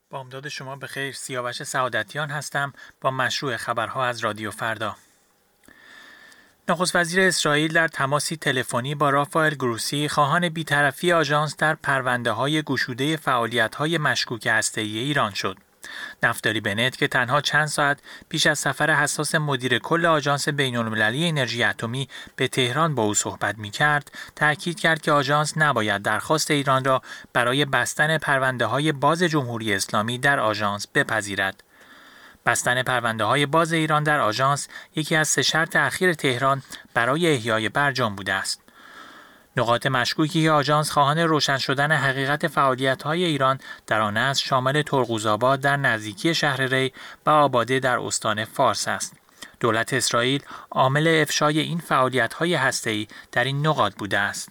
بامداد شما بخیر. سیاوش سعادتیان هستم با مشروع خبرها از رادیو فردا. نخست وزیر اسرائیل در تماسی تلفنی با رافائل گروسی خواهان بی‌طرفی آژانس در پرونده‌های گشوده فعالیت‌های مشکوک هسته‌ای ایران شد. نفتالی بنت که تنها چند ساعت پیش از سفر حساس مدیر کل آژانس بین‌المللی انرژی اتمی به تهران با او صحبت می‌کرد، تأکید کرد که آژانس نباید درخواست ایران را برای بستن پرونده‌های باز جمهوری اسلامی در آژانس بپذیرد. بستن پرونده‌های باز ایران در آژانس یکی از 3 شرط اخیر تهران برای احیای برجام بوده است. نقاط مشکوکی که آژانس خواهان روشن شدن حقیقت فعالیت‌های ایران در آن است شامل ترقوزآباد در نزدیکی شهر ری و آباده در استان فارس است. دولت اسرائیل عامل افشای این فعالیت‌های هسته‌ای در این نقاط بوده است.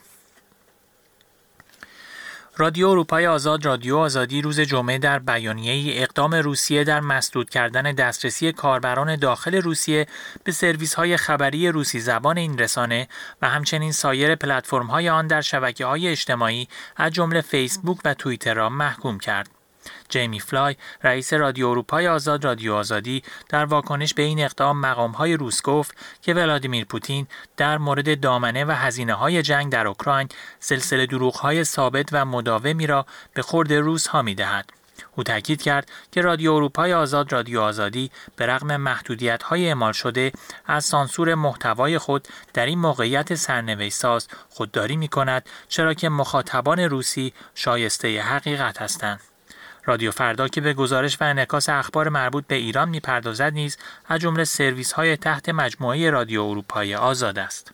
رادیو اروپای آزاد رادیو آزادی روز جمعه در بیانیه‌ای اقدام روسیه در مسدود کردن دسترسی کاربران داخل روسیه به سرویس‌های خبری روسی زبان این رسانه و همچنین سایر پلتفرم‌های آن در شبکه‌های اجتماعی از جمله فیسبوک و توییتر را محکوم کرد. جیمی فلای، رئیس رادیو اروپای آزاد رادیو آزادی، در واکنش به این اقدام مقام‌های روس گفت که ولادیمیر پوتین در مورد دامنه و هزینه‌های جنگ در اوکراین سلسله دروغ‌های ثابت و مداومی را به خورد روس‌ها می‌دهد. او تاکید کرد که رادیو اروپای آزاد رادیو آزادی به رغم محدودیت‌های اعمال شده از سانسور محتوای خود در این موقعیت سرنوشت‌ساز خودداری می‌کند، چرا که مخاطبان روسی شایسته حقیقت هستند. رادیو فردا که به گزارش و انعکاس اخبار مربوط به ایران می‌پردازد نیز از جمله سرویس‌های تحت مجموعه رادیو اروپای آزاد است.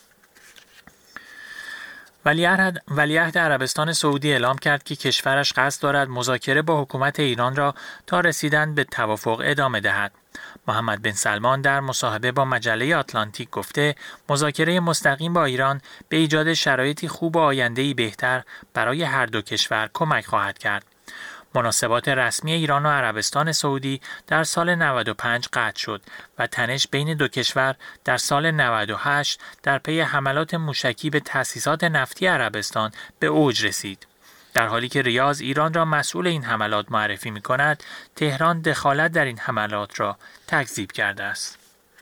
ولیعهد عربستان سعودی اعلام کرد که کشورش قصد دارد مذاکره با حکومت ایران را تا رسیدن به توافق ادامه دهد. محمد بن سلمان در مصاحبه با مجله آتلانتیک گفته مذاکره مستقیم با ایران به ایجاد شرایطی خوب و آینده‌ای بهتر برای هر دو کشور کمک خواهد کرد. مناسبات رسمی ایران و عربستان سعودی در سال 95 قطع شد و تنش بین دو کشور در سال 98 در پی حملات موشکی به تأسیسات نفتی عربستان به اوج رسید. در حالی که ریاض ایران را مسئول این حملات معرفی می‌کند، تهران دخالت در این حملات را تکذیب کرده است.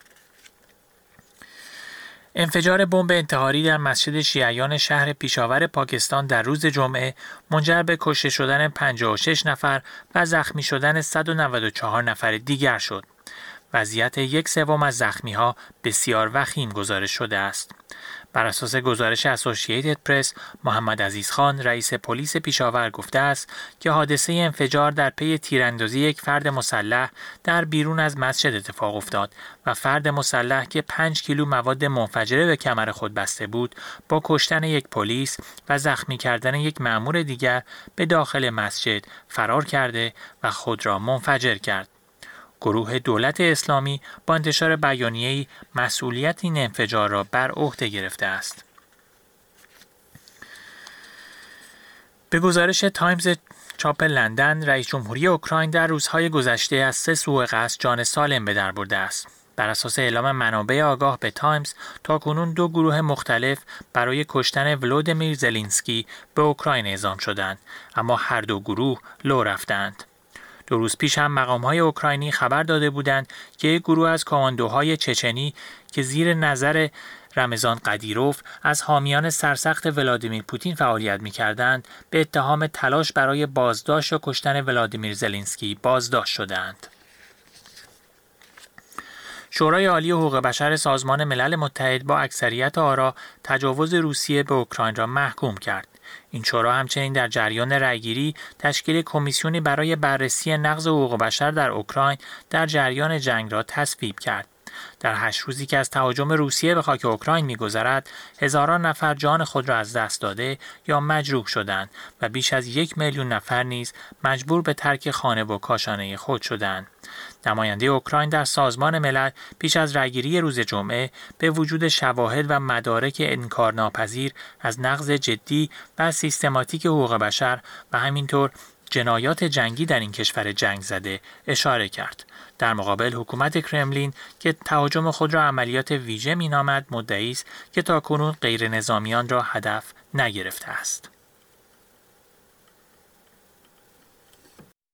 انفجار بمب انتحاری در مسجد شیعیان شهر پیشاور پاکستان در روز جمعه منجر به کشته شدن 56 نفر و زخمی شدن 194 نفر دیگر شد. وضعیت 1/3 از زخمی‌ها بسیار وخیم گزارش شده است. بر اساس گزارش اسوسییتد پرس، محمد عزیز خان، رئیس پلیس پیشاور گفته است که حادثه انفجار در پی تیراندازی یک فرد مسلح در بیرون از مسجد اتفاق افتاد و فرد مسلح که 5 کیلو مواد منفجره به کمر خود بسته بود، با کشتن یک پلیس و زخمی کردن یک مأمور دیگر به داخل مسجد فرار کرده و خود را منفجر کرد. گروه دولت اسلامی با انتشار بیانیه‌ای مسئولیت این انفجار را بر عهده گرفته است. به گزارش تایمز چاپ لندن، رئیس جمهوری اوکراین در روزهای گذشته از 3 سوء قصد جان سالم به در برده است. بر اساس اعلام منابع آگاه به تایمز، تاکنون 2 گروه مختلف برای کشتن ولودیمیر زلنسکی به اوکراین اعزام شدند، اما هر 2 گروه لو رفتند. 2 روز پیش هم مقام‌های اوکراینی خبر داده بودند که یک گروه از کاماندوهای چچنی که زیر نظر رمضان قدیروف از حامیان سرسخت ولادیمیر پوتین فعالیت می‌کردند، به اتهام تلاش برای بازداشت و کشتن ولادیمیر زلنسکی بازداشت شدند. شورای عالی حقوق بشر سازمان ملل متحد با اکثریت آرا تجاوز روسیه به اوکراین را محکوم کرد. این شورا همچنین در جریان رأیگیری تشکیل کمیسیونی برای بررسی نقض حقوق بشر در اوکراین در جریان جنگ را تصویب کرد. در 8 روزی که از تهاجم روسیه به خاک اوکراین می‌گذرد، هزاران نفر جان خود را از دست داده یا مجروح شدند و بیش از 1 میلیون نفر نیز مجبور به ترک خانه و کاشانه خود شدند. نماینده اوکراین در سازمان ملل پیش از رأیگیری روز جمعه به وجود شواهد و مدارک انکارناپذیر از نقض جدی و سیستماتیک حقوق بشر و همینطور جنایات جنگی در این کشور جنگ زده اشاره کرد. در مقابل حکومت کرملین که تهاجم خود را عملیات ویژه مینامد، مدعی است که تاکنون غیر نظامیان را هدف نگرفته است.